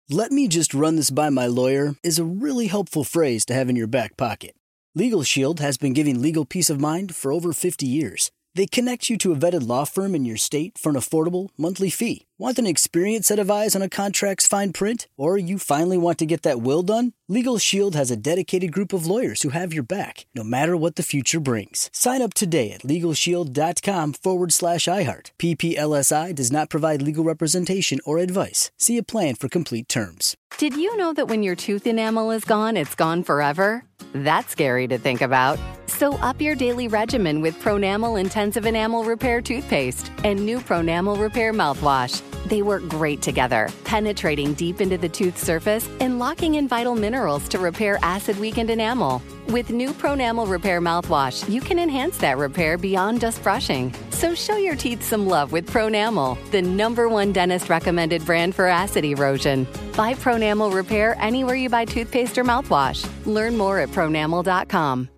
"Let me just run this by my lawyer" is a really helpful phrase to have in your back pocket. Legal Shield has been giving legal peace of mind for over 50 years. They connect you to a vetted law firm in your state for an affordable monthly fee. Want an experienced set of eyes on a contract's fine print? Or you finally want to get that will done? Legal Shield has a dedicated group of lawyers who have your back, no matter what the future brings. Sign up today at LegalShield.com/iHeart. PPLSI does not provide legal representation or advice. See a plan for complete terms. Did you know that when your tooth enamel is gone, it's gone forever? That's scary to think about. So up your daily regimen with Pronamel Intensive Enamel Repair Toothpaste and new Pronamel Repair Mouthwash. They work great together, penetrating deep into the tooth surface and locking in vital minerals to repair acid-weakened enamel. With new Pronamel Repair Mouthwash, you can enhance that repair beyond just brushing. So show your teeth some love with Pronamel, the #1 dentist-recommended brand for acid erosion. Buy Pronamel Repair anywhere you buy toothpaste or mouthwash. Learn more at pronamel.com.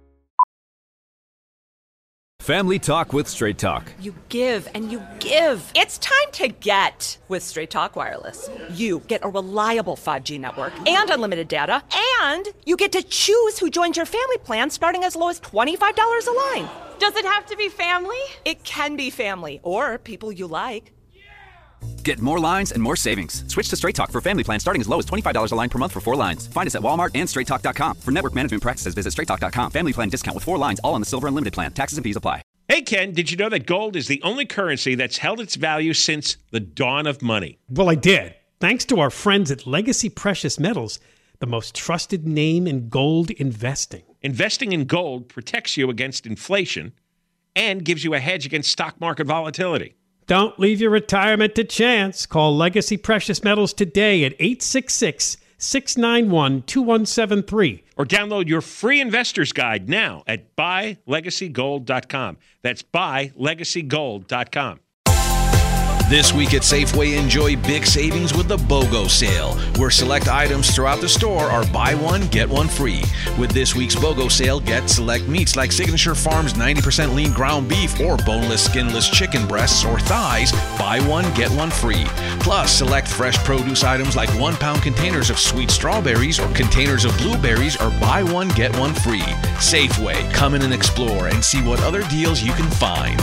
Family Talk with Straight Talk. You give and you give. It's time to get with Straight Talk Wireless. You get a reliable 5G network and unlimited data, and you get to choose who joins your family plan starting as low as $25 a line. Does it have to be family? It can be family or people you like. Get more lines and more savings. Switch to Straight Talk for family plan starting as low as $25 a line per month for 4 lines. Find us at Walmart and straighttalk.com. For network management practices, visit straighttalk.com. Family plan discount with 4 lines, all on the Silver Unlimited plan. Taxes and fees apply. Hey, Ken, did you know that gold is the only currency that's held its value since the dawn of money? Well, I did. Thanks to our friends at Legacy Precious Metals, the most trusted name in gold investing. Investing in gold protects you against inflation and gives you a hedge against stock market volatility. Don't leave your retirement to chance. Call Legacy Precious Metals today at 866-691-2173. Or download your free investor's guide now at buylegacygold.com. That's buylegacygold.com. This week at Safeway, enjoy big savings with the BOGO sale, where select items throughout the store are buy one, get one free. With this week's BOGO sale, get select meats like Signature Farms 90% lean ground beef or boneless, skinless chicken breasts or thighs, buy one, get one free. Plus, select fresh produce items like 1-pound containers of sweet strawberries or containers of blueberries are buy one, get one free. Safeway, come in and explore and see what other deals you can find.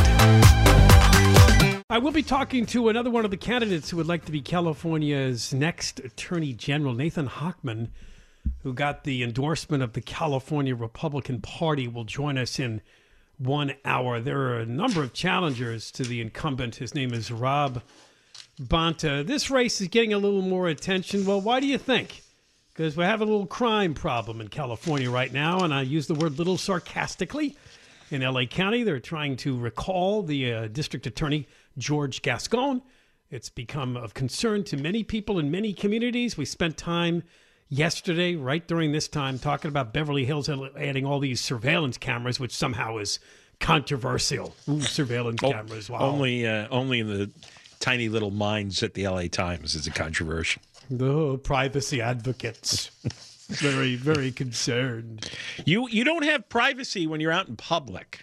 I will be talking to another one of the candidates who would like to be California's next Attorney General, Nathan Hochman, who got the endorsement of the California Republican Party, will join us in 1 hour. There are a number of challengers to the incumbent. His name is Rob Bonta. This race is getting a little more attention. Well, why do you think? Because we have a little crime problem in California right now, and I use the word little sarcastically. In L.A. County, they're trying to recall the district attorney, George Gascon. It's become of concern to many people in many communities. We spent time yesterday, right during this time, talking about Beverly Hills adding all these surveillance cameras, which somehow is controversial. Ooh, surveillance cameras, wow. Only in the tiny little minds at the L.A. Times is it controversial. The privacy advocates. Very, very concerned. You don't have privacy when you're out in public.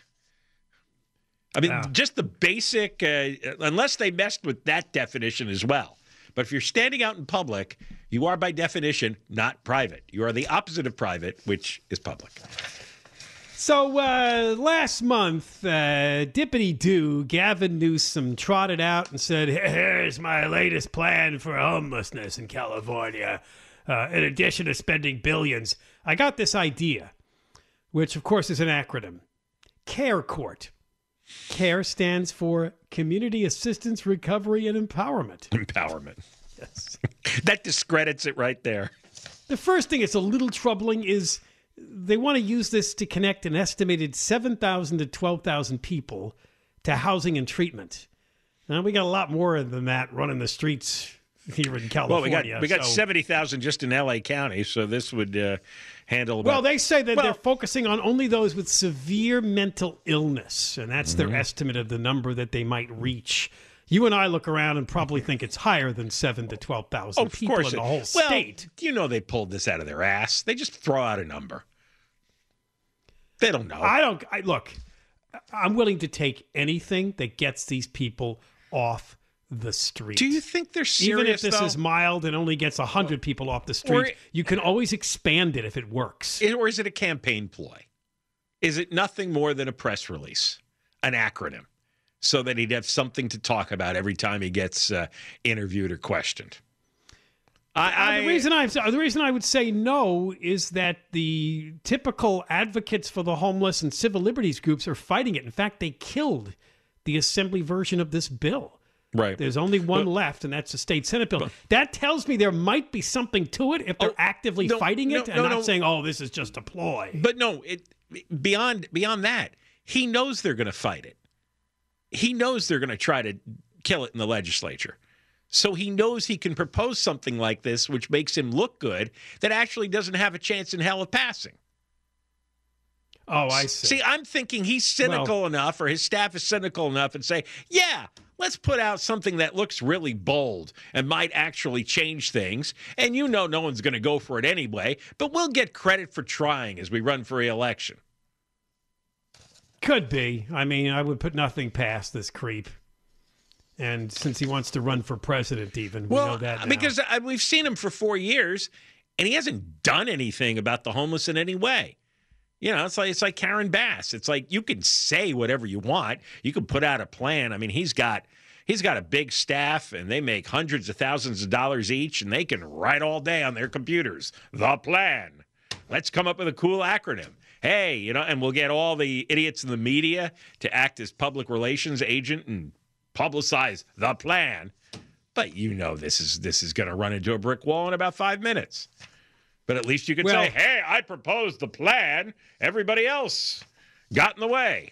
I mean, just the basic, unless they messed with that definition as well. But if you're standing out in public, you are by definition not private. You are the opposite of private, which is public. So last month, Dippity-Doo, Gavin Newsom, trotted out and said, here's my latest plan for homelessness in California. In addition to spending billions, I got this idea, which of course is an acronym. CARE Court. CARE stands for Community Assistance, Recovery, and Empowerment. Empowerment. Yes. That discredits it right there. The first thing that's a little troubling is they want to use this to connect an estimated 7,000 to 12,000 people to housing and treatment. Now, we got a lot more than that running the streets here in California. Well, we got 70,000 just in L.A. County, so this would handle about... Well, they say that they're focusing on only those with severe mental illness, and that's their estimate of the number that they might reach. You and I look around and probably think it's higher than 7,000 to 12,000 people in the whole state. You know they pulled this out of their ass. They just throw out a number. They don't know. Look, I'm willing to take anything that gets these people off the street. Do you think they're serious, even if this though? is mild and only gets 100 people off the street, you can always expand it if it works. Or is it a campaign ploy? Is it nothing more than a press release, an acronym, so that he'd have something to talk about every time he gets interviewed or questioned? The reason I would say no is that the typical advocates for the homeless and civil liberties groups are fighting it. In fact, they killed the assembly version of this bill. Right. There's only one left, and that's the state Senate bill. That tells me there might be something to it if they're actively fighting it and not saying, "Oh, this is just a ploy." But no, beyond that, he knows they're going to fight it. He knows they're going to try to kill it in the legislature. So he knows he can propose something like this, which makes him look good, that actually doesn't have a chance in hell of passing. Oh, I see. See, I'm thinking he's cynical enough, or his staff is cynical enough, and say, yeah, let's put out something that looks really bold and might actually change things. And no one's going to go for it anyway, but we'll get credit for trying as we run for re-election. Could be. I mean, I would put nothing past this creep. And since he wants to run for president even, we know that now. Because we've seen him for 4 years, and he hasn't done anything about the homeless in any way. It's like Karen Bass. It's like you can say whatever you want. You can put out a plan. I mean, he's got a big staff, and they make hundreds of thousands of dollars each, and they can write all day on their computers. The plan. Let's come up with a cool acronym. Hey, and we'll get all the idiots in the media to act as public relations agent and publicize the plan. But this is going to run into a brick wall in about 5 minutes. But at least you can say, hey, I proposed the plan. Everybody else got in the way.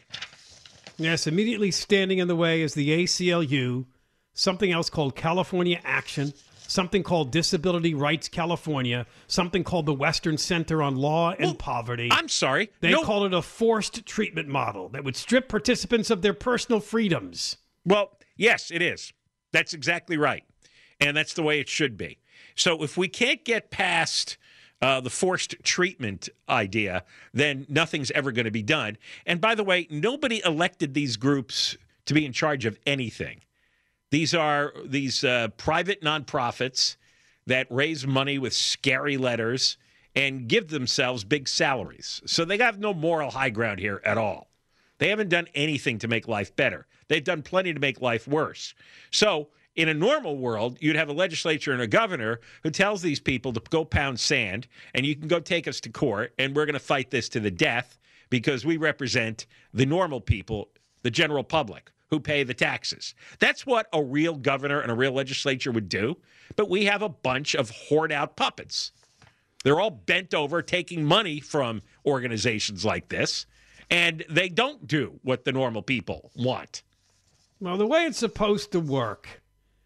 Yes, immediately standing in the way is the ACLU, something else called California Action, something called Disability Rights California, something called the Western Center on Law and Poverty. I'm sorry. They call it a forced treatment model that would strip participants of their personal freedoms. Well, yes, it is. That's exactly right. And that's the way it should be. So if we can't get past the forced treatment idea, then nothing's ever going to be done. And by the way, nobody elected these groups to be in charge of anything. These are private nonprofits that raise money with scary letters and give themselves big salaries. So they have no moral high ground here at all. They haven't done anything to make life better. They've done plenty to make life worse. So in a normal world, you'd have a legislature and a governor who tells these people to go pound sand, and you can go take us to court, and we're going to fight this to the death because we represent the normal people, the general public, who pay the taxes. That's what a real governor and a real legislature would do. But we have a bunch of hoard-out puppets. They're all bent over taking money from organizations like this, and they don't do what the normal people want. Well, the way it's supposed to work,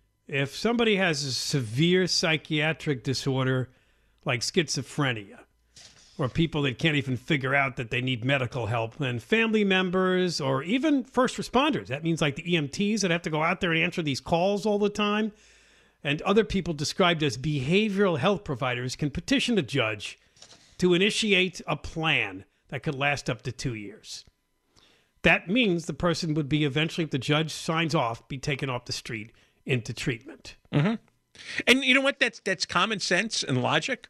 if somebody has a severe psychiatric disorder like schizophrenia, or people that can't even figure out that they need medical help, then family members or even first responders, that means like the EMTs that have to go out there and answer these calls all the time, and other people described as behavioral health providers can petition a judge to initiate a plan that could last up to 2 years. That means the person would be eventually, if the judge signs off, be taken off the street into treatment. Mm-hmm. And you know what? That's common sense and logic.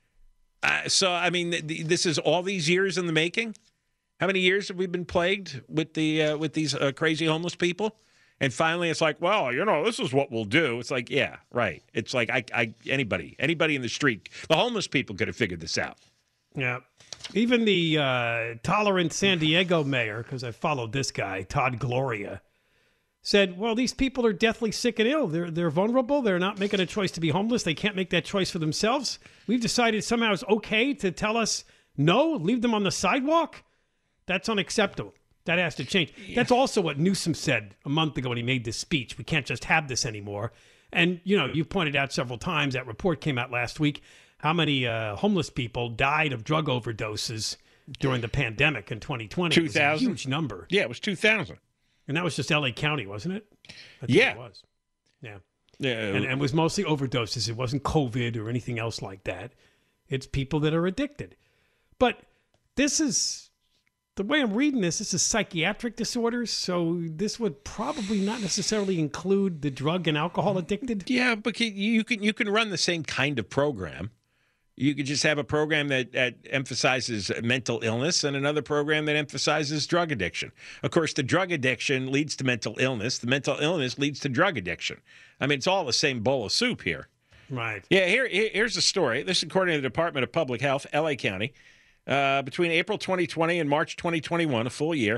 So, I mean, this is all these years in the making. How many years have we been plagued with these crazy homeless people? And finally, it's like, well, this is what we'll do. It's like, yeah, right. It's like anybody in the street, the homeless people could have figured this out. Yeah. Even the tolerant San Diego mayor, because I followed this guy, Todd Gloria, said, well, these people are deathly sick and ill. They're vulnerable. They're not making a choice to be homeless. They can't make that choice for themselves. We've decided somehow it's okay to tell us no, leave them on the sidewalk. That's unacceptable. That has to change. Yeah. That's also what Newsom said a month ago when he made this speech. We can't just have this anymore. And, you pointed out several times, that report came out last week, how many homeless people died of drug overdoses during the pandemic in 2020. 2,000? It was a huge number. Yeah, it was 2,000. And that was just L.A. County, wasn't it? I think yeah. It was. Yeah. And it was mostly overdoses. It wasn't COVID or anything else like that. It's people that are addicted. But this is the way I'm reading this is psychiatric disorders, so this would probably not necessarily include the drug and alcohol addicted. Yeah, but you can run the same kind of program. You could just have a program that emphasizes mental illness and another program that emphasizes drug addiction. Of course, the drug addiction leads to mental illness. The mental illness leads to drug addiction. I mean, it's all the same bowl of soup here. Right. Yeah, here's the story. This is according to the Department of Public Health, L.A. County. Between April 2020 and March 2021, a full year,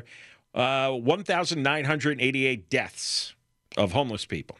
1,988 deaths of homeless people.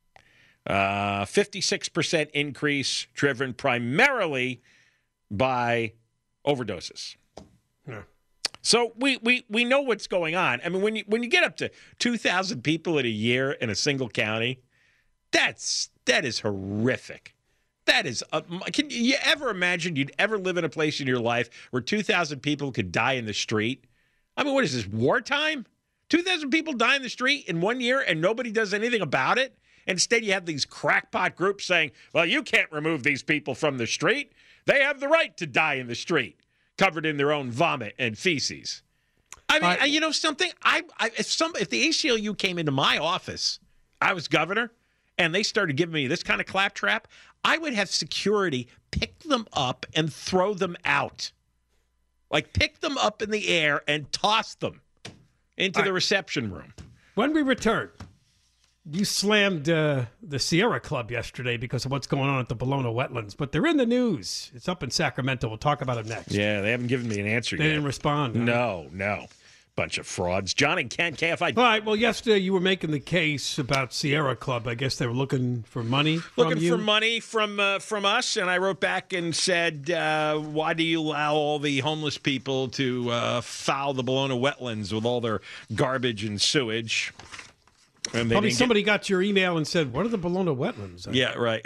56% increase driven primarily by overdoses. Yeah. So we know what's going on. I mean, when you get up to 2,000 people in a year in a single county, that is horrific. That is. Can you ever imagine you'd ever live in a place in your life where 2,000 people could die in the street? I mean, what is this, wartime? 2,000 people die in the street in 1 year and nobody does anything about it? Instead, you have these crackpot groups saying, well, you can't remove these people from the street. They have the right to die in the street, covered in their own vomit and feces. I mean, you know something? If the ACLU came into my office, I was governor, and they started giving me this kind of claptrap, I would have security pick them up and throw them out. Like pick them up in the air and toss them into the reception room. When we return, you slammed the Sierra Club yesterday because of what's going on at the Bologna wetlands, but they're in the news. It's up in Sacramento. We'll talk about it next. Yeah, they haven't given me an answer yet. They didn't respond. No. Bunch of frauds. John and Ken, KFI. All right, well, yesterday you were making the case about Sierra Club. I guess they were looking for money from Looking you. for money from us, and I wrote back and said, why do you allow all the homeless people to foul the Bologna wetlands with all their garbage and sewage? And Probably somebody got your email and said, what are the Bologna wetlands? Yeah, right.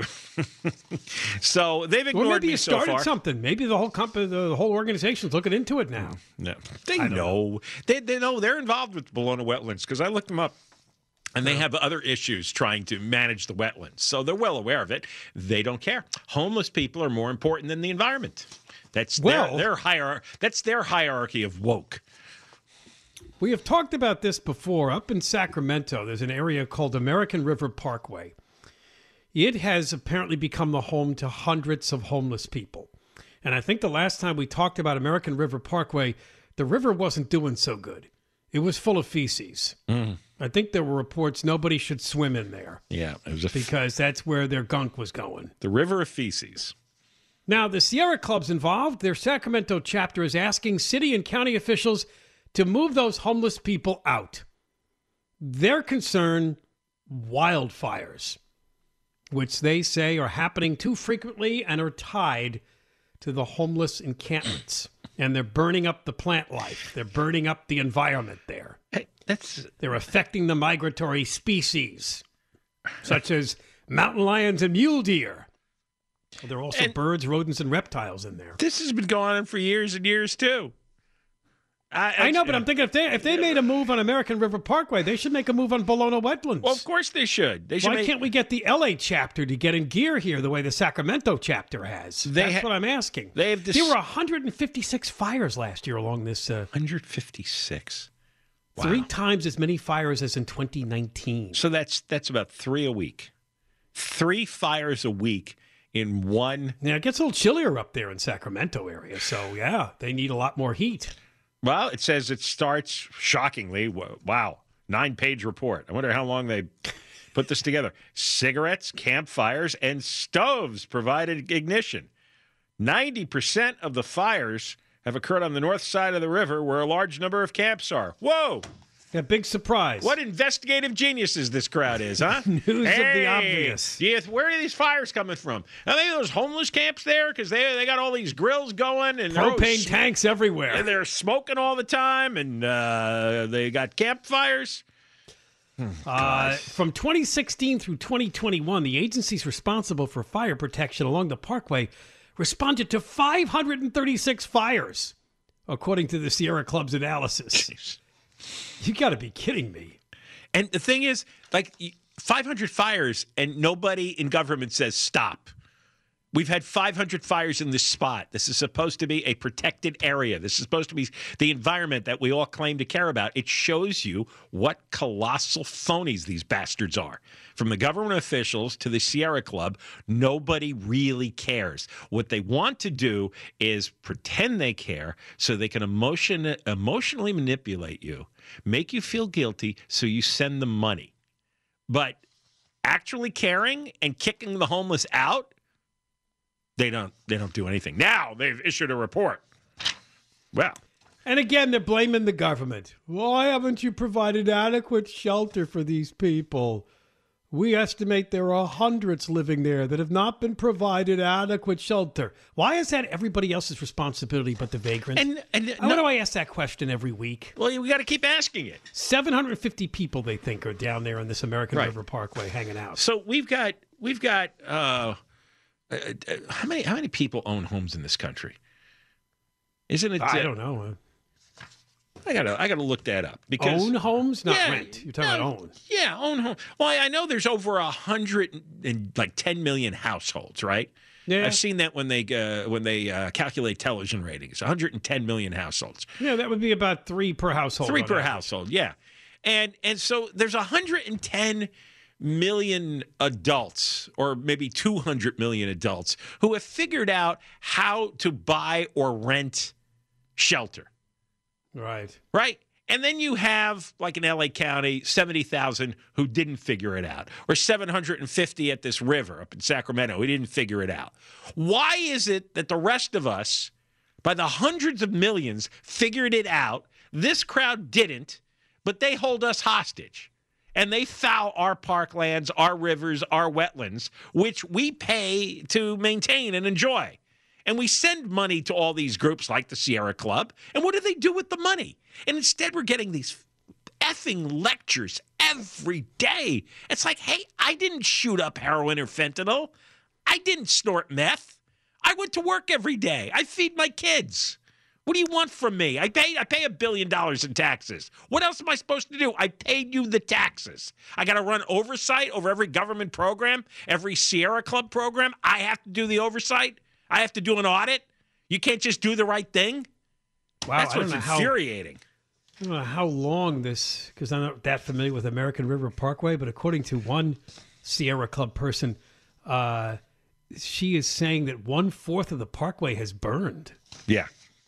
So they've ignored maybe me you so far. started something. Maybe the whole company, the whole organization's looking into it now. No, they know. They know they're involved with Bologna wetlands because I looked them up. And they have other issues trying to manage the wetlands. So they're well aware of it. They don't care. Homeless people are more important than the environment. That's their hierarchy of woke. We have talked about this before. Up in Sacramento, there's an area called American River Parkway. It has apparently become the home to hundreds of homeless people. And I think the last time we talked about American River Parkway, the river wasn't doing so good. It was full of feces. I think there were reports nobody should swim in there. Yeah, it was because that's where their gunk was going. The river of feces. Now, the Sierra Club's involved. Their Sacramento chapter is asking city and county officials to move those homeless people out. Their concern, wildfires, which they say are happening too frequently and are tied to the homeless encampments. And they're burning up the plant life. They're burning up the environment there. They're affecting the migratory species, such as mountain lions and mule deer. Well, there are also birds, rodents, and reptiles in there. This has been going on for years and years, too. I know, but I'm thinking if they made a move on American River Parkway, they should make a move on Bologna wetlands. Well, of course they should. Why can't we get the L.A. chapter to get in gear here the way the Sacramento chapter has? That's what I'm asking. There were 156 fires last year along this. 156. Wow. 3 times as many fires as in 2019. So that's about 3 a week. 3 fires a week in one. Yeah, it gets a little chillier up there in Sacramento area. So, yeah, they need a lot more heat. Well, it says it starts, shockingly, 9-page report. I wonder how long they put this together. Cigarettes, campfires, and stoves provided ignition. 90% of the fires have occurred on the north side of the river where a large number of camps are. Whoa! A big surprise. What investigative geniuses this crowd is, huh? News of the obvious. Where are these fires coming from? Are they those homeless camps there? Because they got all these grills going. And propane tanks everywhere. And they're smoking all the time, and they got campfires. From 2016 through 2021, the agencies responsible for fire protection along the parkway responded to 536 fires, according to the Sierra Club's analysis. You got to be kidding me. And the thing is, 500 fires and nobody in government says stop. We've had 500 fires in this spot. This is supposed to be a protected area. This is supposed to be the environment that we all claim to care about. It shows you what colossal phonies these bastards are. From the government officials to the Sierra Club, nobody really cares. What they want to do is pretend they care so they can emotionally manipulate you, make you feel guilty, so you send them money. But actually caring and kicking the homeless out, They don't do anything. Now they've issued a report. Well. And again, they're blaming the government. Why haven't you provided adequate shelter for these people? We estimate there are hundreds living there that have not been provided adequate shelter. Why is that everybody else's responsibility but the vagrants? Why do I ask that question every week? Well, we got to keep asking it. 750 people, they think, are down there on this American River Parkway hanging out. So we've got how many people own homes in this country? Isn't it? I don't know. I gotta look that up. Because own homes, not rent. You're talking about own. Yeah, own home. Well, I know there's over 110 million households, right? Yeah. I've seen that when they calculate television ratings. 110 million households. Yeah, that would be about 3 per household. 3 per household. Yeah, and so there's 110 million adults, or maybe 200 million adults, who have figured out how to buy or rent shelter. Right. Right. And then you have, like in LA County, 70,000 who didn't figure it out, or 750 at this river up in Sacramento who didn't figure it out. Why is it that the rest of us, by the hundreds of millions, figured it out? This crowd didn't, but they hold us hostage. And they foul our parklands, our rivers, our wetlands, which we pay to maintain and enjoy. And we send money to all these groups like the Sierra Club. And what do they do with the money? And instead, we're getting these effing lectures every day. It's like, hey, I didn't shoot up heroin or fentanyl. I didn't snort meth. I went to work every day. I feed my kids. What do you want from me? I pay $1 billion in taxes. What else am I supposed to do? I paid you the taxes. I got to run oversight over every government program, every Sierra Club program. I have to do the oversight. I have to do an audit. You can't just do the right thing. Wow, that's what's infuriating. I don't know how long this, because I'm not that familiar with American River Parkway, but according to one Sierra Club person, she is saying that 1/4 of the parkway has burned. Yeah.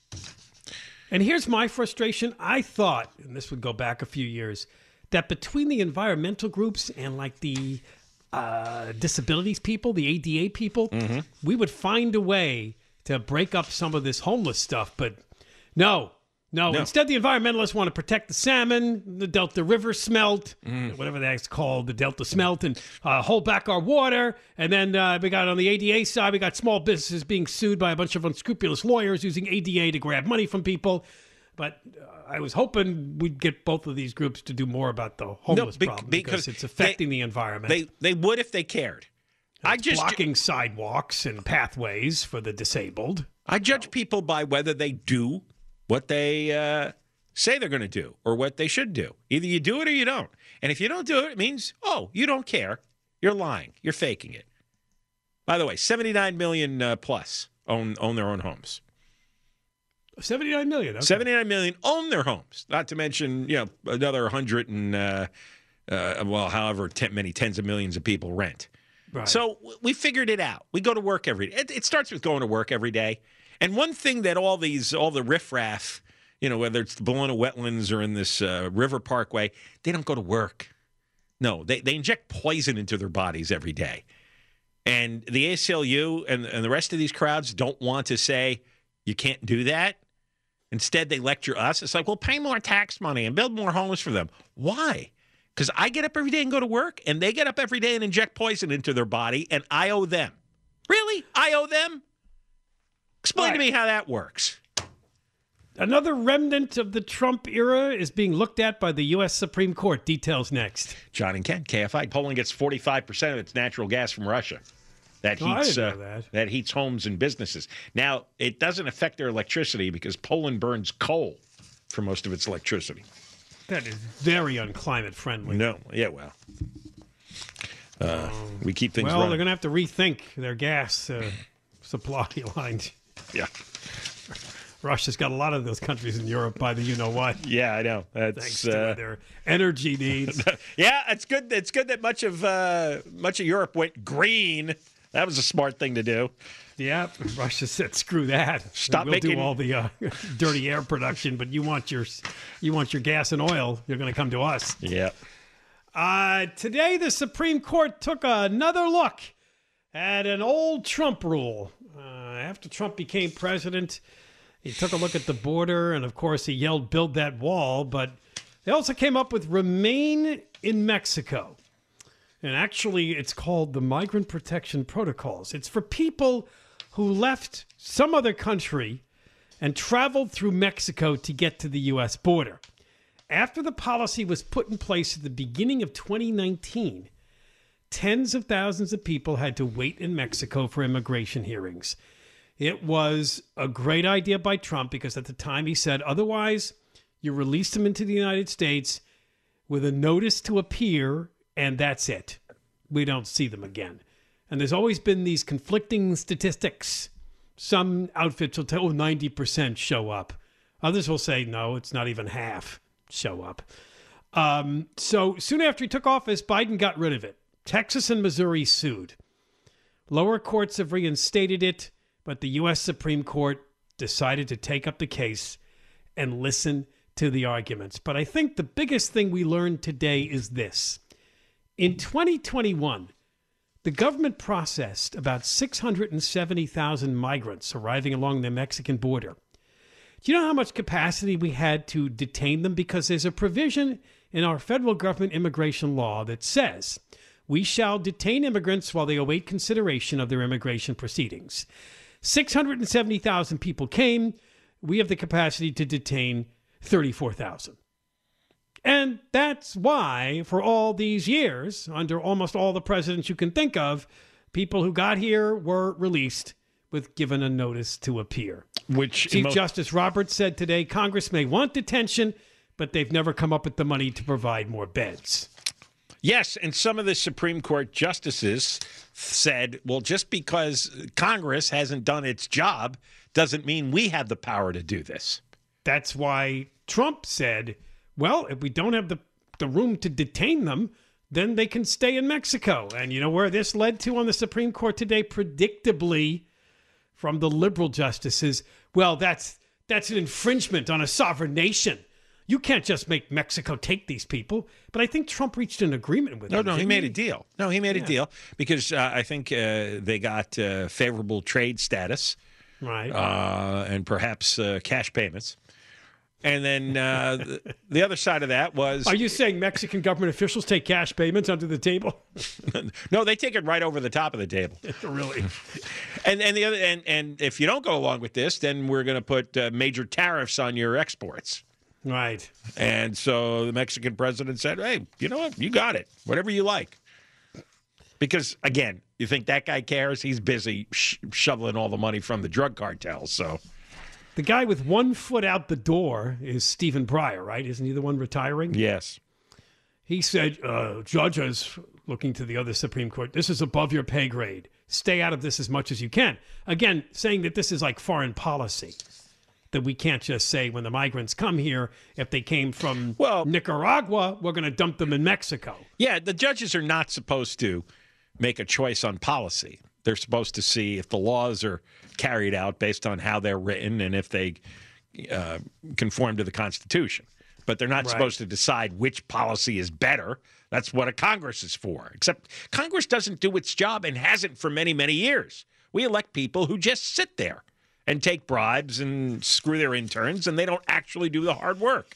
And here's my frustration. I thought, and this would go back a few years, that between the environmental groups and like the disabilities people, the ADA people, we would find a way to break up some of this homeless stuff. But no. Instead, the environmentalists want to protect the salmon, the Delta River smelt, whatever that's called, the Delta smelt, and hold back our water. And then we got on the ADA side, we got small businesses being sued by a bunch of unscrupulous lawyers using ADA to grab money from people. But I was hoping we'd get both of these groups to do more about the homeless problem because it's affecting the environment. They would if they cared. Blocking sidewalks and pathways for the disabled. I judge people by whether they do what they say they're going to do or what they should do. Either you do it or you don't. And if you don't do it, it means, you don't care. You're lying. You're faking it. By the way, 79 million plus own their own homes. 79 million. Okay. 79 million own their homes. Not to mention, another 100 and, however many tens of millions of people rent. Right. So we figured it out. We go to work every day. It starts with going to work every day. And one thing that all the riffraff, whether it's the Bologna wetlands or in this river parkway, they don't go to work. No, they inject poison into their bodies every day. And the ACLU and the rest of these crowds don't want to say, you can't do that. Instead, they lecture us. It's like, well, pay more tax money and build more homes for them. Why? Because I get up every day and go to work, and they get up every day and inject poison into their body, and I owe them. Really? I owe them? Explain to me how that works. Another remnant of the Trump era is being looked at by the U.S. Supreme Court. Details next. John and Ken, KFI. Poland gets 45% of its natural gas from Russia. That heats homes and businesses. Now, it doesn't affect their electricity because Poland burns coal for most of its electricity. That is very unclimate friendly. No. Yeah, we keep things running. They're going to have to rethink their gas supply lines. Yeah. Russia's got a lot of those countries in Europe by the you-know-what. Yeah, I know. That's, thanks to their energy needs. Yeah, it's good. It's good that much of Europe went green. That was a smart thing to do. Yeah, Russia said, "Screw that. We'll do all the dirty air production, but you want your gas and oil. You're going to come to us." Yeah. Today, the Supreme Court took another look at an old Trump rule. After Trump became president, he took a look at the border, and of course, he yelled, "Build that wall!" But they also came up with "Remain in Mexico." And actually, it's called the Migrant Protection Protocols. It's for people who left some other country and traveled through Mexico to get to the U.S. border. After the policy was put in place at the beginning of 2019, tens of thousands of people had to wait in Mexico for immigration hearings. It was a great idea by Trump because at the time he said, otherwise, you release them into the United States with a notice to appear, and that's it. We don't see them again. And there's always been these conflicting statistics. Some outfits will tell 90% show up. Others will say, no, it's not even half show up. So soon after he took office, Biden got rid of it. Texas and Missouri sued. Lower courts have reinstated it, but the U.S. Supreme Court decided to take up the case and listen to the arguments. But I think the biggest thing we learned today is this. In 2021, the government processed about 670,000 migrants arriving along the Mexican border. Do you know how much capacity we had to detain them? Because there's a provision in our federal government immigration law that says we shall detain immigrants while they await consideration of their immigration proceedings. 670,000 people came. We have the capacity to detain 34,000. And that's why, for all these years, under almost all the presidents you can think of, people who got here were released with given a notice to appear. Which Chief Justice Roberts said today, Congress may want detention, but they've never come up with the money to provide more beds. Yes, and some of the Supreme Court justices said, well, just because Congress hasn't done its job doesn't mean we have the power to do this. That's why Trump said, well, if we don't have the room to detain them, then they can stay in Mexico. And you know where this led to on the Supreme Court today? Predictably, from the liberal justices, well, that's an infringement on a sovereign nation. You can't just make Mexico take these people. But I think Trump reached an agreement with them. No, he made a deal. No, he made a deal because I think they got favorable trade status. Right. And perhaps cash payments. And then the other side of that was... Are you saying Mexican government officials take cash payments under the table? No, they take it right over the top of the table. Really? And the other and if you don't go along with this, then we're going to put major tariffs on your exports. Right. And so the Mexican president said, hey, you know what? You got it. Whatever you like. Because, again, you think that guy cares? He's busy shoveling all the money from the drug cartels, so... The guy with one foot out the door is Stephen Breyer, right? Isn't he the one retiring? Yes. He said, judges, looking to the other Supreme Court, this is above your pay grade. Stay out of this as much as you can. Again, saying that this is like foreign policy, that we can't just say when the migrants come here, if they came from Nicaragua, we're going to dump them in Mexico. Yeah, the judges are not supposed to make a choice on policy. They're supposed to see if the laws are carried out based on how they're written and if they conform to the Constitution. But they're not supposed to decide which policy is better. That's what a Congress is for. Except Congress doesn't do its job and hasn't for many, many years. We elect people who just sit there and take bribes and screw their interns, and they don't actually do the hard work.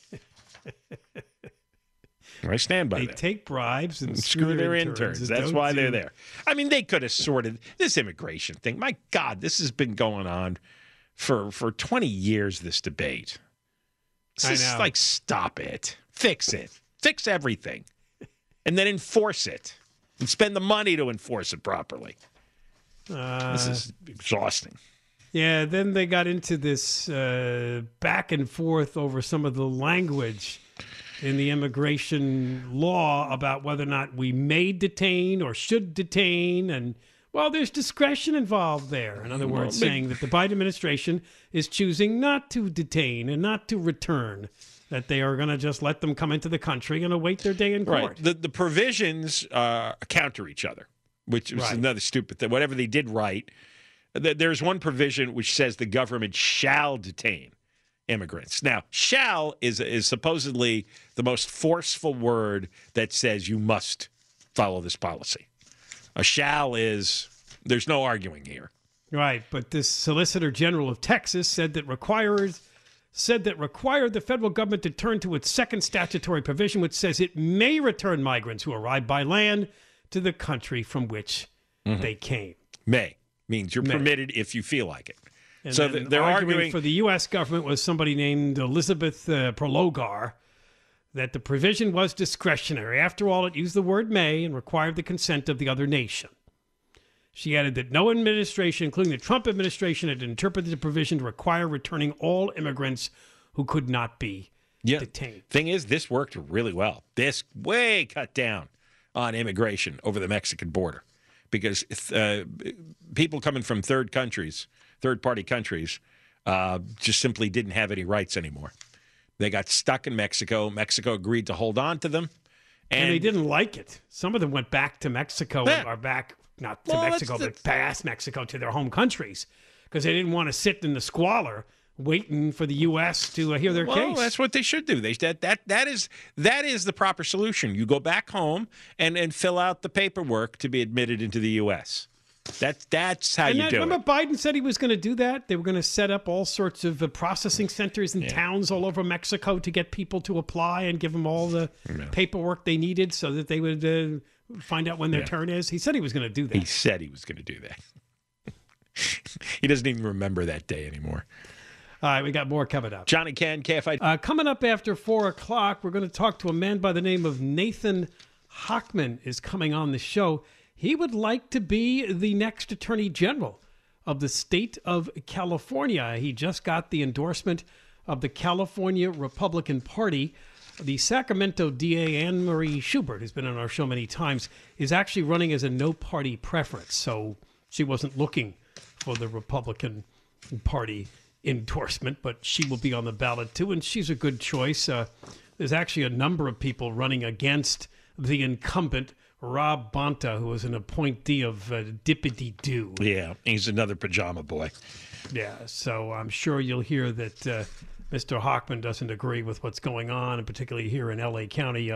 I stand by that. They take bribes and screw their interns. That's why they're there. I mean, they could have sorted this immigration thing. My God, this has been going on for 20 years, this debate. It's like, stop it. Fix it. Fix everything. And then enforce it. And spend the money to enforce it properly. This is exhausting. Yeah, then they got into this back and forth over some of the language in the immigration law about whether or not we may detain or should detain and Well, there's discretion involved there. In other words, saying that the Biden administration is choosing not to detain and not to return, that they are going to just let them come into the country and await their day in court. Right. The provisions counter each other, which is another stupid thing. Whatever they did right, there's one provision which says the government shall detain immigrants. Now, shall is supposedly the most forceful word that says you must follow this policy. A shall is, there's no arguing here. Right, but this Solicitor General of Texas said that required the federal government to turn to its second statutory provision, which says it may return migrants who arrive by land to the country from which they came. May means you're permitted if you feel like it. And so they're arguing for the U.S. government was somebody named Elizabeth Prologar, that the provision was discretionary. After all, it used the word may and required the consent of the other nation. She added that no administration, including the Trump administration, had interpreted the provision to require returning all immigrants who could not be detained. Thing is, this worked really well. This way cut down on immigration over the Mexican border because people coming from third-party countries, just simply didn't have any rights anymore. They got stuck in Mexico. Mexico agreed to hold on to them. And they didn't like it. Some of them went back to Mexico or back, not to Mexico, but past Mexico to their home countries because they didn't want to sit in the squalor waiting for the U.S. to hear their case. Well, that's what they should do. That is the proper solution. You go back home and fill out the paperwork to be admitted into the U.S. That's how you do it. Remember Biden said he was going to do that? They were going to set up all sorts of processing centers in towns all over Mexico to get people to apply and give them all the paperwork they needed so that they would find out when their turn is. He said he was going to do that. He said he was going to do that. He doesn't even remember that day anymore. All right, we got more coming up. Johnny Ken, KFI. Coming up after 4 o'clock, we're going to talk to a man by the name of Nathan Hochman is coming on the show. He would like to be the next Attorney General of the state of California. He just got the endorsement of the California Republican Party. The Sacramento DA, Anne Marie Schubert, who's been on our show many times, is actually running as a no-party preference. So she wasn't looking for the Republican Party endorsement, but she will be on the ballot too, and she's a good choice. There's actually a number of people running against the incumbent, Rob Bonta, who was an appointee of Dippity-Doo. Yeah, he's another pajama boy. Yeah, so I'm sure you'll hear that Mr. Hochman doesn't agree with what's going on, and particularly here in L.A. County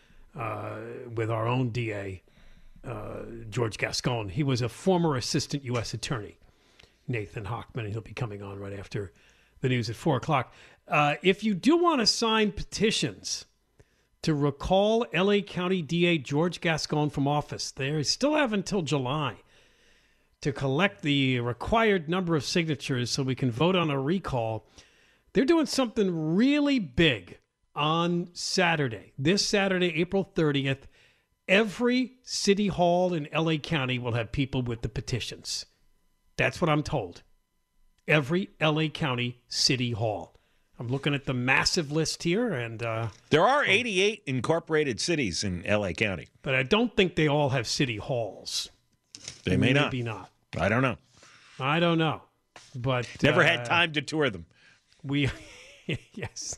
with our own DA, George Gascon. He was a former assistant U.S. attorney, Nathan Hochman, and he'll be coming on right after the news at 4 o'clock. If you do want to sign petitions to recall L.A. County DA George Gascon from office, they still have until July to collect the required number of signatures so we can vote on a recall. They're doing something really big on Saturday. This Saturday, April 30th, every city hall in L.A. County will have people with the petitions. That's what I'm told. Every L.A. County city hall. I'm looking at the massive list here, and there are 88 incorporated cities in L.A. County, but I don't think they all have city halls. They may not. Maybe not. I don't know. But never had time to tour them. Yes.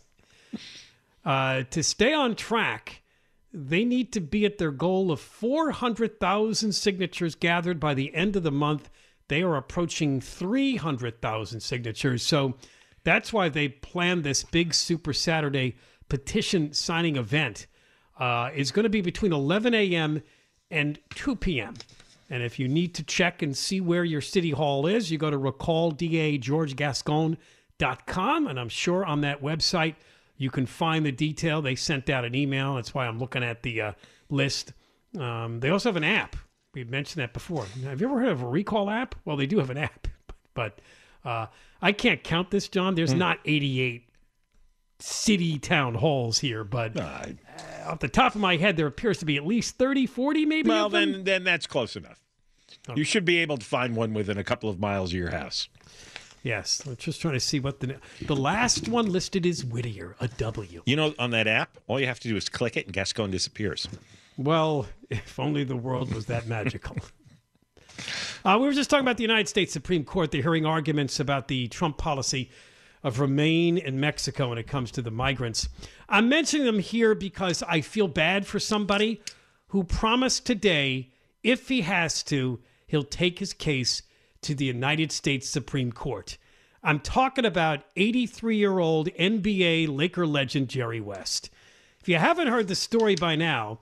To stay on track, they need to be at their goal of 400,000 signatures gathered by the end of the month. They are approaching 300,000 signatures. So that's why they planned this big Super Saturday petition signing event. It's going to be between 11 a.m. and 2 p.m. And if you need to check and see where your city hall is, you go to recalldageorgegascon.com. And I'm sure on that website you can find the detail. They sent out an email. That's why I'm looking at the list. They also have an app. We mentioned that before. Have you ever heard of a recall app? Well, they do have an app. But I can't count this, John. There's not 88 city town halls here. But off the top of my head, there appears to be at least 30, 40 maybe. Well, then that's close enough. Okay. You should be able to find one within a couple of miles of your house. Yes. I'm just trying to see what the last one listed is Whittier, a W. You know, on that app, all you have to do is click it and Gascon disappears. Well, if only the world was that magical. We were just talking about the United States Supreme Court. They're hearing arguments about the Trump policy of remain in Mexico when it comes to the migrants. I'm mentioning them here because I feel bad for somebody who promised today, if he has to, he'll take his case to the United States Supreme Court. I'm talking about 83-year-old NBA Laker legend Jerry West. If you haven't heard the story by now,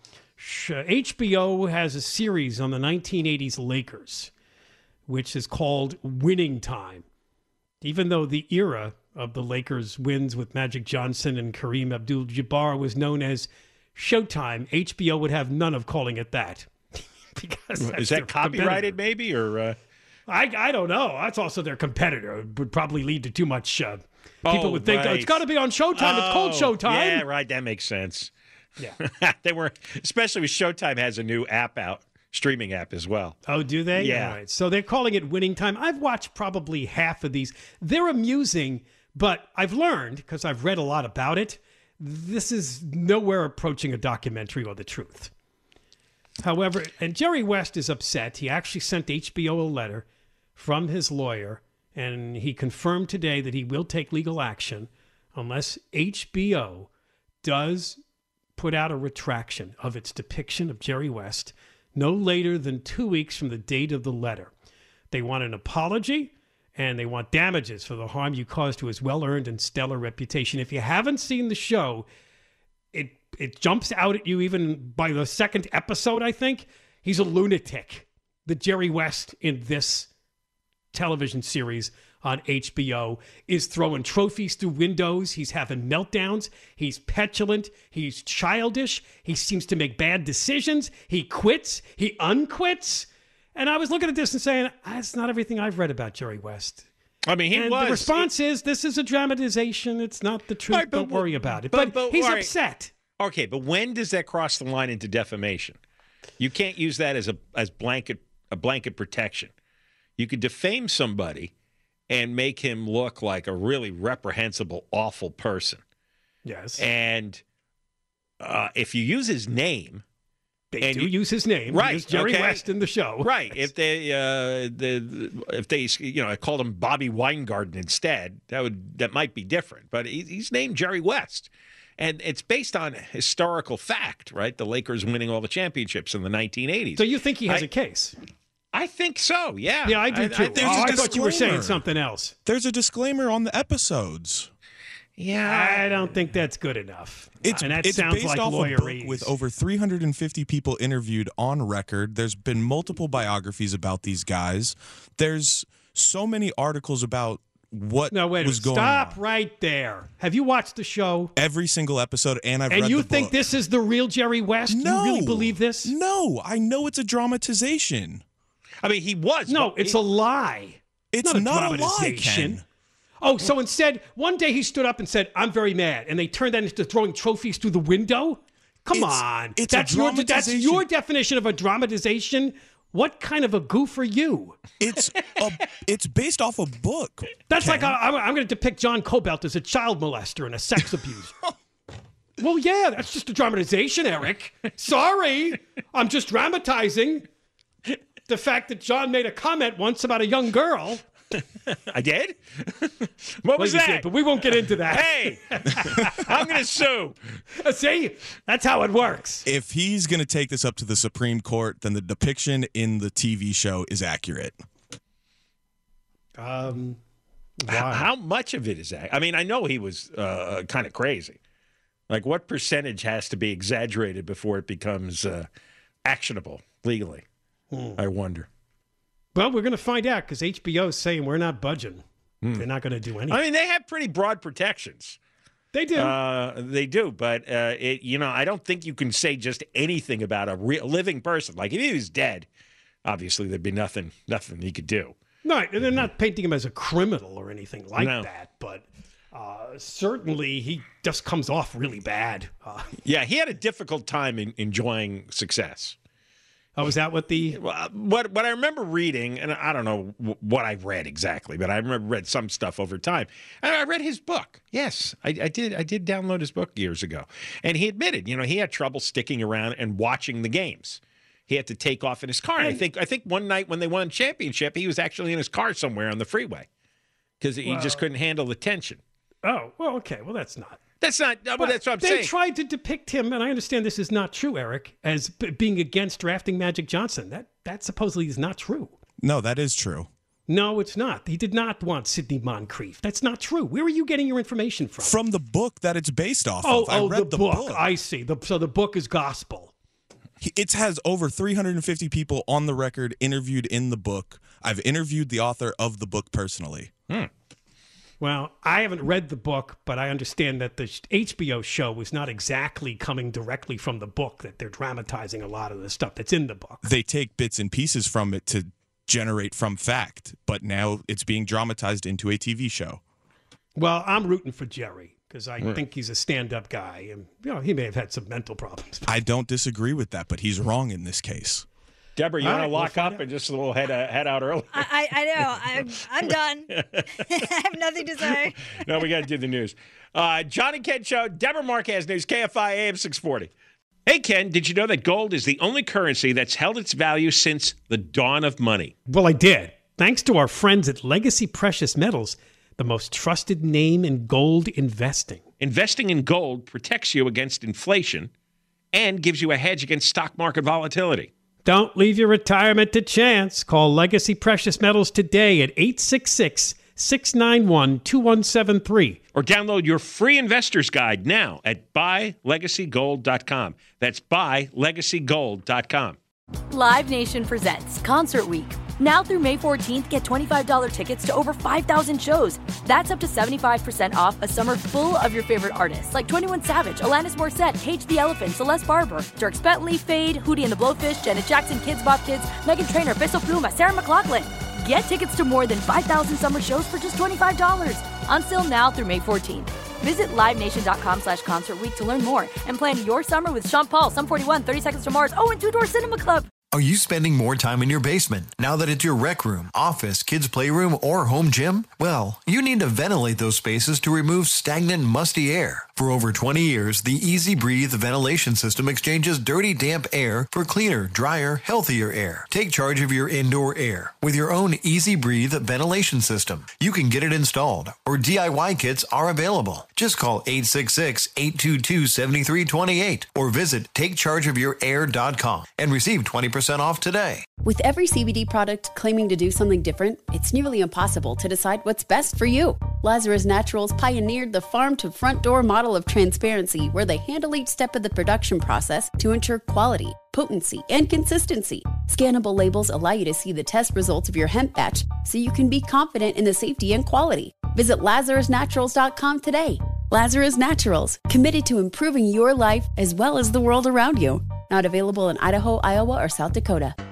HBO has a series on the 1980s Lakers, which is called Winning Time. Even though the era of the Lakers wins with Magic Johnson and Kareem Abdul-Jabbar was known as Showtime, HBO would have none of calling it that. Because is that copyrighted maybe, or... I don't know. That's also their competitor. It would probably lead to too much. People would think, it's got to be on Showtime. It's called Showtime. Yeah, right. That makes sense. Yeah. They were, especially with Showtime has a new app out, streaming app as well. Oh, do they? Yeah. All right. So they're calling it Winning Time. I've watched probably half of these. They're amusing, but I've learned, because I've read a lot about it, this is nowhere approaching a documentary or the truth. However, and Jerry West is upset. He actually sent HBO a letter from his lawyer, and he confirmed today that he will take legal action unless HBO does put out a retraction of its depiction of Jerry West no later than 2 weeks from the date of the letter. They want an apology, and they want damages for the harm you caused to his well-earned and stellar reputation. If you haven't seen the show, it jumps out at you even by the second episode, I think. He's a lunatic. The Jerry West in this television series on HBO is throwing trophies through windows. He's having meltdowns. He's petulant. He's childish. He seems to make bad decisions. He quits. He unquits. And I was looking at this and saying, that's not everything I've read about Jerry West. I mean, the response is, this is a dramatization. It's not the truth. Right, Don't worry about it. But he's upset. Okay, but when does that cross the line into defamation? You can't use that as a blanket protection. You could defame somebody and make him look like a really reprehensible, awful person. Yes. And if you use his name, they do use his name. Right, use Jerry West in the show. Right. If they called him Bobby Weingarten instead, that might be different. But he's named Jerry West. And it's based on historical fact, right? The Lakers winning all the championships in the 1980s. So you think he has a case? I think so, yeah. Yeah, I do too. I thought you were saying something else. There's a disclaimer on the episodes. Yeah. I don't think that's good enough. It's sounds based like off lawyerese. a book with over 350 people interviewed on record. There's been multiple biographies about these guys. There's so many articles about what was going on. Stop right there. Have you watched the show? Every single episode, and I've read the book. And you think this is the real Jerry West? No. You really believe this? No. I know it's a dramatization. I mean, he was. No, it's a lie. It's not a lie, Ken. Oh, so instead, one day he stood up and said, I'm very mad. And they turned that into throwing trophies through the window? Come on. That's your definition of a dramatization? What kind of a goof are you? It's based off a book. That's Ken. Like I'm going to depict John Cobalt as a child molester and a sex abuser. Well, yeah, that's just a dramatization, Eric. Sorry. I'm just dramatizing the fact that John made a comment once about a young girl. I did? What was that? Did, but we won't get into that. Hey, I'm going to sue. See, that's how it works. If he's going to take this up to the Supreme Court, then the depiction in the TV show is accurate. Why? How much of it is that? I mean, I know he was kind of crazy. Like, what percentage has to be exaggerated before it becomes actionable legally? I wonder. Well, we're going to find out because HBO is saying we're not budging. They're not going to do anything. I mean, they have pretty broad protections. They do. They do, but I don't think you can say just anything about a living person. Like if he was dead, obviously there'd be nothing he could do. No, they're not painting him as a criminal or anything like that, but certainly he just comes off really bad. Yeah, he had a difficult time enjoying success. Oh, was that what what I remember reading, and I don't know what I read exactly, but I remember read some stuff over time. And I read his book. Yes, I did download his book years ago. And he admitted, he had trouble sticking around and watching the games. he had to take off in his car. And I think one night when they won the championship, he was actually in his car somewhere on the freeway because he just couldn't handle the tension. Oh, well, okay. Well, that's not. That's not. But that's what I'm saying. They tried to depict him, and I understand this is not true, Eric, as being against drafting Magic Johnson. That supposedly is not true. No, that is true. No, it's not. He did not want Sidney Moncrief. That's not true. Where are you getting your information from? From the book that it's based off of. I read the book. I see. So the book is gospel. It has over 350 people on the record interviewed in the book. I've interviewed the author of the book personally. Well, I haven't read the book, but I understand that the HBO show was not exactly coming directly from the book, that they're dramatizing a lot of the stuff that's in the book. They take bits and pieces from it to generate from fact, but now it's being dramatized into a TV show. Well, I'm rooting for Jerry because I think he's a stand-up guy, and he may have had some mental problems. I don't disagree with that, but he's wrong in this case. Deborah, you want to lock up and just a little head out early? I know. I'm done. I have nothing to say. No, we got to do the news. John and Ken Show, Deborah Marquez News, KFI AM 640. Hey, Ken, did you know that gold is the only currency that's held its value since the dawn of money? Well, I did. Thanks to our friends at Legacy Precious Metals, the most trusted name in gold investing. Investing in gold protects you against inflation and gives you a hedge against stock market volatility. Don't leave your retirement to chance. Call Legacy Precious Metals today at 866-691-2173. Or download your free investor's guide now at buylegacygold.com. That's buylegacygold.com. Live Nation presents Concert Week. Now through May 14th, get $25 tickets to over 5,000 shows. That's up to 75% off a summer full of your favorite artists like 21 Savage, Alanis Morissette, Cage the Elephant, Celeste Barber, Dierks Bentley, Fade, Hootie and the Blowfish, Janet Jackson, Kids Bop Kids, Meghan Trainor, Bissell Pluma, Sarah McLachlan. Get tickets to more than 5,000 summer shows for just $25. On sale now through May 14th. Visit LiveNation.com/Concert Week to learn more and plan your summer with Sean Paul, Sum 41, 30 Seconds to Mars, and Two Door Cinema Club. Are you spending more time in your basement now that it's your rec room, office, kids' playroom, or home gym? Well, you need to ventilate those spaces to remove stagnant, musty air. For over 20 years, the Easy Breathe ventilation system exchanges dirty, damp air for cleaner, drier, healthier air. Take charge of your indoor air with your own Easy Breathe ventilation system. You can get it installed, or DIY kits are available. Just call 866-822-7328 or visit takechargeofyourair.com and receive 20% off today. With every CBD product claiming to do something different, it's nearly impossible to decide what's best for you. Lazarus Naturals pioneered the farm-to-front-door model of transparency, where they handle each step of the production process to ensure quality, potency, and consistency. Scannable labels allow you to see the test results of your hemp batch, so you can be confident in the safety and quality. Visit LazarusNaturals.com today. Lazarus Naturals, committed to improving your life as well as the world around you. Not available in Idaho, Iowa, or South Dakota.